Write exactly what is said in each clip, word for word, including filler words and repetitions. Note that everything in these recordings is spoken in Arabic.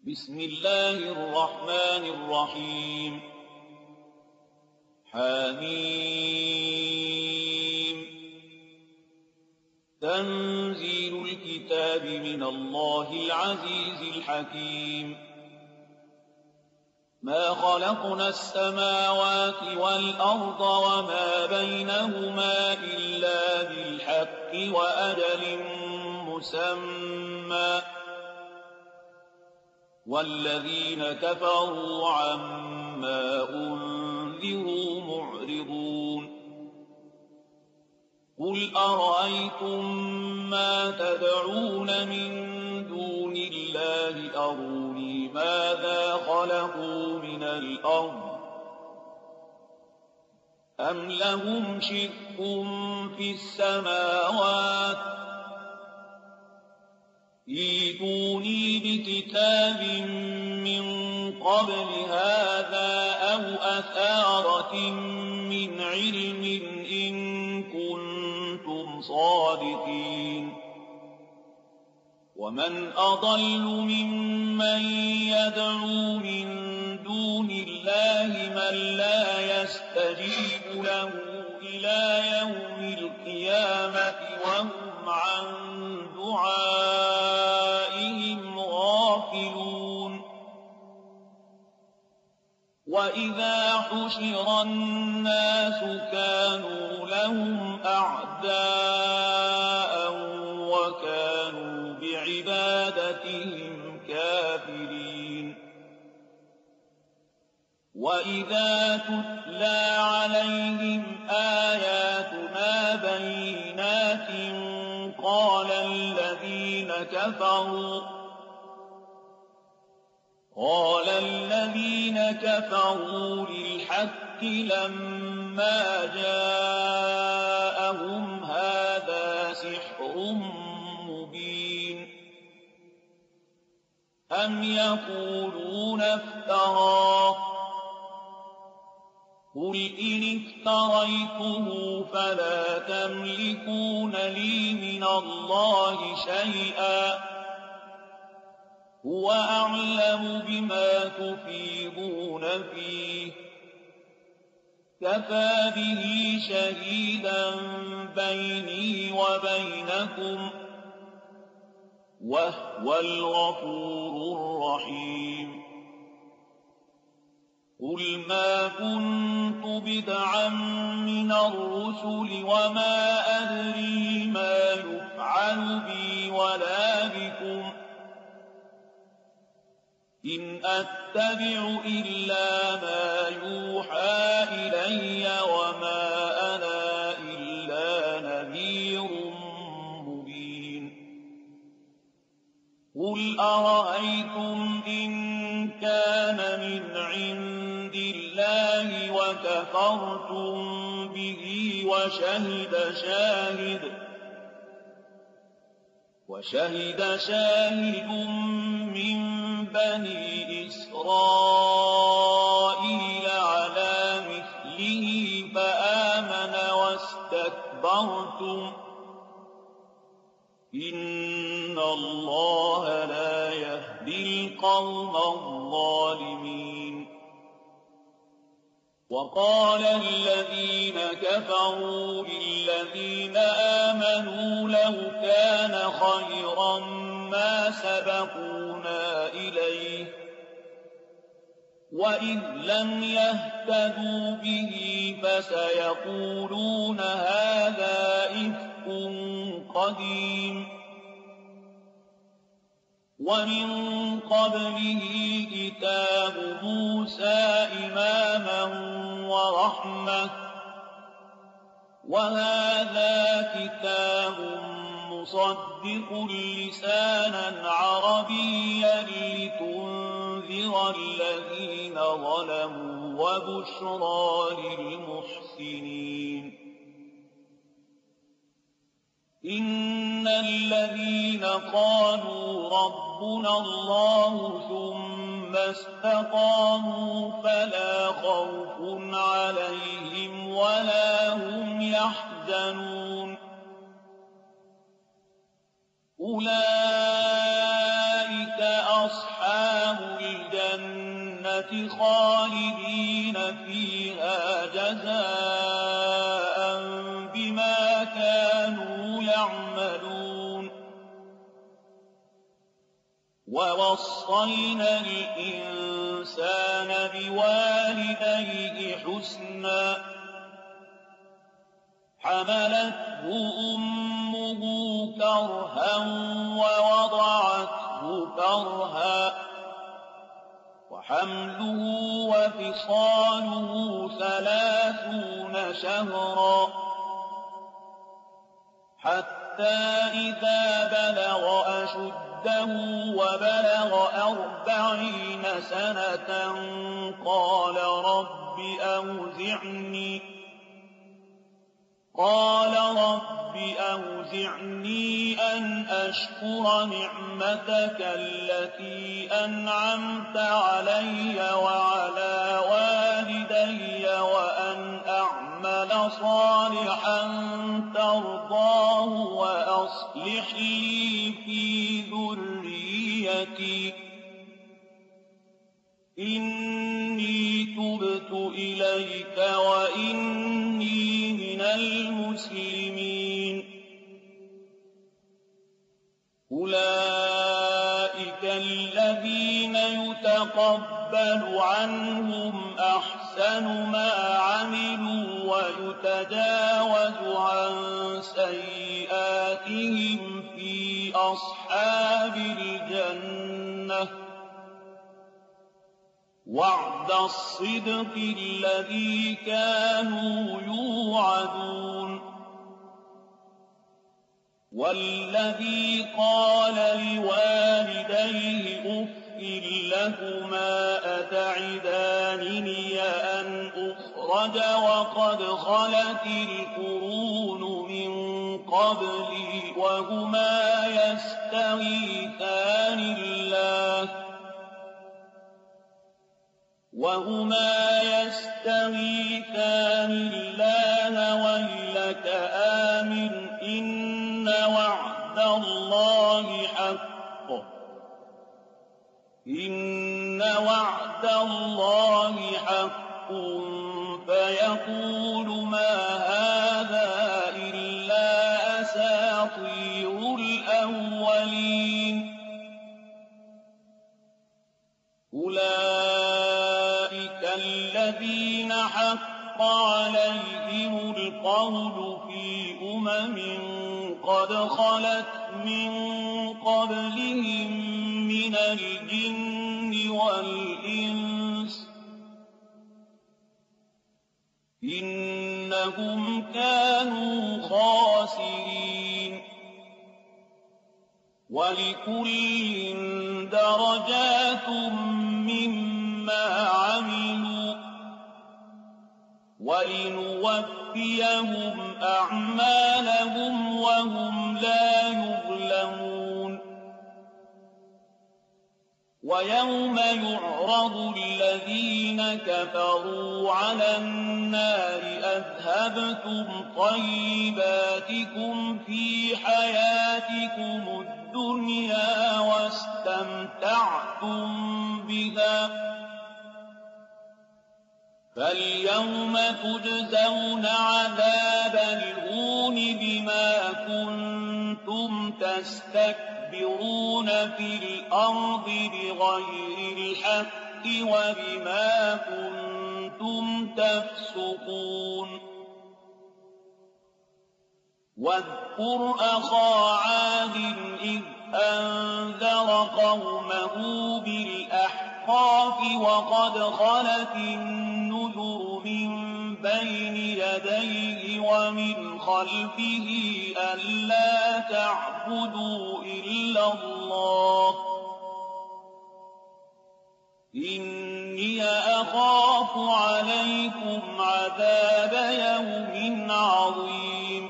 بسم الله الرحمن الرحيم حميم تنزيل الكتاب من الله العزيز الحكيم ما خلقنا السماوات والأرض وما بينهما إلا بالحق وأجل مسمى والذين كفروا عما أنذروا معرضون قل أرأيتم ما تدعون من دون الله أروني ماذا خلقوا من الأرض أم لهم شرك في السماوات ائتوني بكتاب من قبل هذا أو أثارة من علم إن كنتم صادقين ومن أضل ممن يدعو من دون الله من لا يستجيب له إلى يوم القيامة وهم عن دعائهم غافلون وإذا حشر الناس كانوا لهم أعداء وكانوا بعبادتهم كافرين وإذا تتلى عليهم آياتنا بينات قال الذين كفروا قال الذين كفروا للحق لما جاءهم هذا سحر مبين أم يقولون افتراه قل إن افتريته فلا تملكون لي من الله شيئا هو أعلم بما تفيضون فيه كفى به شهيدا بيني وبينكم وهو الغفور الرحيم قل ما كنت بدعا من الرسل وما أدري ما يفعل بي ولا بكم إن أتبع إلا ما يوحى إلي وما أنا إلا نذير مبين قل أرأيتم إن كان من عند الله وكفرتم به وشهد شاهد وشهد شاهد من بني إسرائيل على مثله فآمن واستكبرتم إن الله لا يهدي القوم الظالمين وقال الذين كفروا للذين آمنوا لو كان خيرا ما سبقونا إليه وإذ لم يهتدوا به فسيقولون هذا إفك قديم ومن قبله كتاب موسى إماما ورحمة وهذا كتاب مصدق لسانا عربيا لتنذر الذين ظلموا وبشرى للمحسنين إن الذين قالوا ربنا الله ثم استقاموا فلا خوف عليهم ولا هم يحزنون أولئك أَصْحَابُ الْجَنَّةِ خَالِدِينَ فِيهَا جَزَاءً بِمَا كَانُوا يَعْمَلُونَ وَوَصَّيْنَا الْإِنسَانَ بِوَالِدَيْهِ حُسْنًا ۖ حَمَلَتْهُ أُمُّهُ كَرْهًا وَوَضَعَتْهُ كَرْهًا ۖ وَحَمْلُهُ وَفِصَالُهُ ثَلَاثُونَ شَهْرًا ۚ حَتَّىٰ إِذَا بَلَغَ أَشُدَّهُ وَبَلَغَ أَرْبَعِينَ سَنَةً قَالَ رَبِّ أَوْزِعْنِي قال رب أوزعني أن أشكر نعمتك التي أنعمت علي وعلى والدي وأن أعمل صالحا ترضاه وأصلح لي في ذريتي إني تبت إليك وإني من المسلمين أولئك الذين يتقبل عنهم أحسن ما عملوا ويتجاوز عن سيئاتهم في أصحاب الجنة وعد الصدق الذي كانوا يوعدون والذي قال لوالديه أف لكما أتعدانني أن أخرج وقد خلت القرون من قبلي وهما يستغيثان الله وهما يستغيثان الله ويلك آمن إن وعد الله حق إن وعد الله حق فيقول ما هذا إلا أساطير الأولين أولئك الذين حق عليهم القول في أمم قد خلت من قبلهم من الجن والإنس إنهم كانوا خاسرين ولكل درجات مما عملوا ولنوفيهم أعمالهم وهم لا يظلمون ويوم يعرض الذين كفروا على النار أذهبتم طيباتكم في حياتكم الدنيا واستمتعتم بها فاليوم تجزون عذاب الهون بما كنتم تستكبرون في الأرض بغير الحق وبما كنتم تفسقون واذكر أخا عاد إذ أنذر قومه بالأحقاف وقد خلت النذر من بين يديه ومن خلفه ألا تعبدوا إلا الله إني أخاف عليكم عذاب يوم عظيم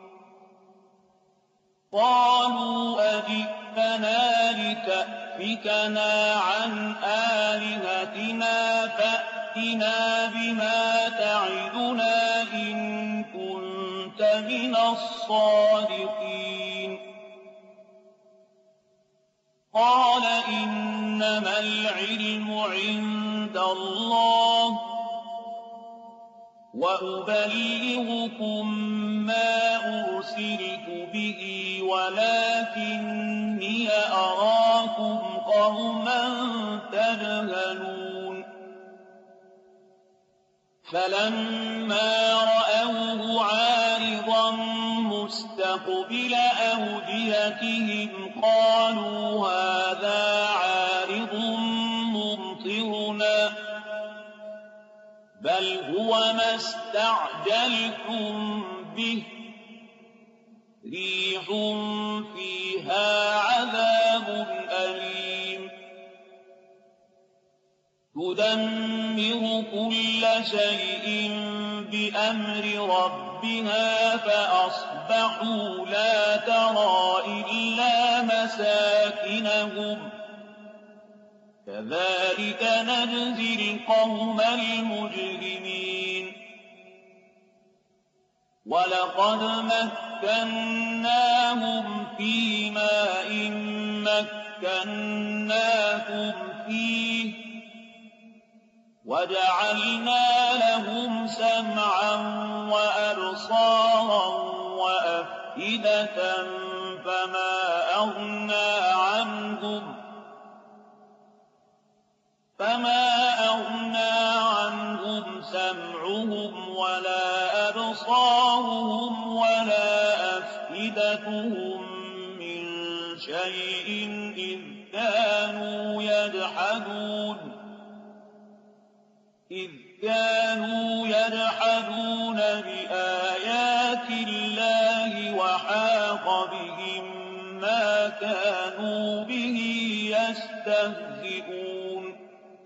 قالوا أجئتنا لتأفكنا عن آلهتنا فأتنا بما تعدنا إن كنت من الصادقين قال إن إنما العلم عند الله وأبلغكم ما أرسلت به ولكني أراكم قوما تجهلون فلما رأوه عارضا مستقبل أوديتهم قالوا هذا عارض ممطرنا بل هو ما استعجلتم به ريح فيها عذاب أليم تدمر كل شيء بأمر ربها فأصبحوا لا ترى إلا مساكنهم كذلك نجزي القوم المجرمين ولقد مكناهم في ماء مكناكم فيه وجعلنا لهم سمعا وأبصارا وأفئدة فما أغنى عنهم فما أغنى عنهم سمعهم ولا أبصارهم ولا أفئدتهم من شيء إذ كانوا يجحدون إذ كانوا يجحدون بآيات الله وحاق بهم ما كانوا به يستهزئون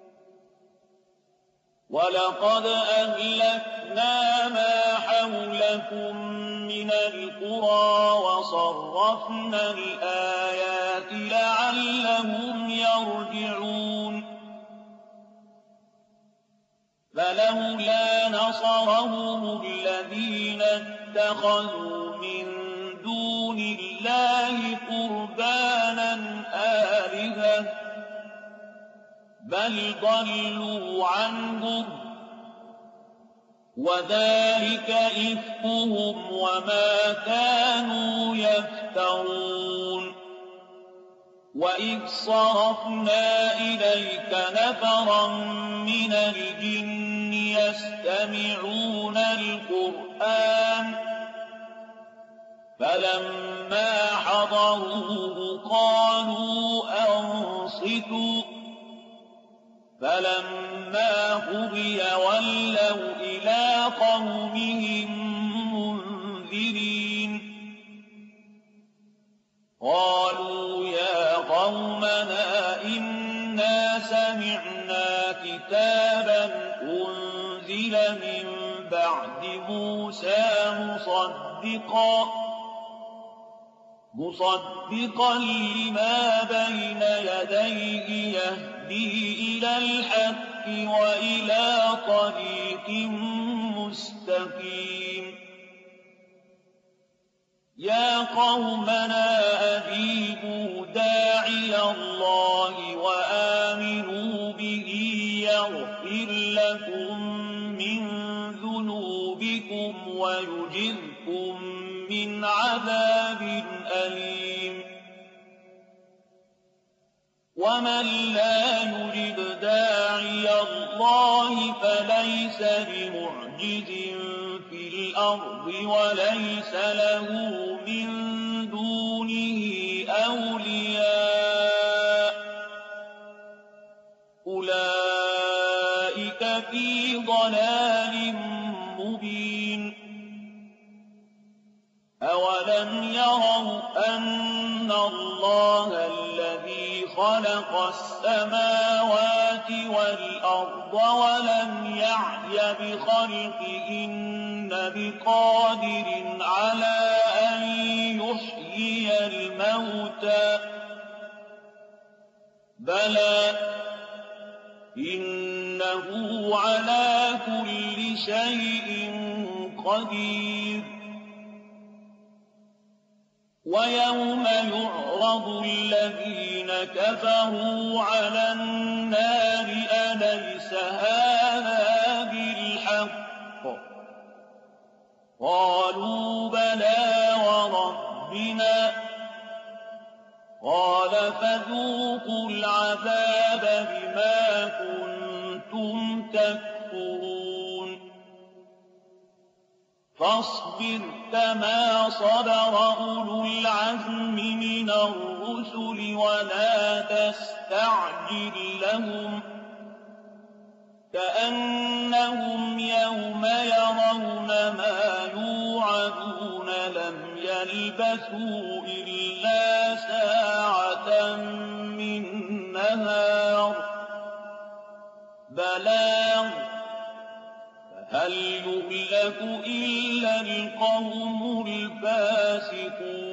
ولقد أهلكنا ما حولكم من القرى وصرفنا الآيات لعلهم يرجعون فلولا نصرهم الذين اتخذوا من دون الله قربانا آلهة بل ضلوا عنهم وذلك إفكهم وما كانوا يفترون وإذ صرفنا إليك نفرا من الجن يستمعون القرآن فلما حضروه قالوا أنصتوا فلما قضي ولوا إلى قومهم منذرين قالوا يا قومنا إنا سمعنا كتابا أنزل من بعد موسى مصدقا مصدقا لما بين يديه يهدي إلى الحق وإلى طريق مستقيم يا قومنا أجيبوا داعي الله وآمنوا به يغفر لكم من ذنوبكم ويجركم من عذاب أليم ومن لا يجب داعي الله فليس بمعجز في الأرض وليس له من دونه أولياء أولئك في ضلال مبين أولم يروا أن الله الذي خلق السماوات والأرض ولم يعي بخلقهن بقادر على أن يحيي الموتى بلى إنه على كل شيء قدير ويوم يعرض الذين كفروا على النار أليس هذا بالحق قالوا بلى وربنا قال فذوقوا العذاب بما كنتم تكفرون فاصبر كما صبر أولو العزم من الرسل ولا تستعجل لهم كأنهم يوم يرون ما يوعدون لم يلبثوا إلا ساعة من نهار بلاغ فهل يهلك إلا القوم الفاسقون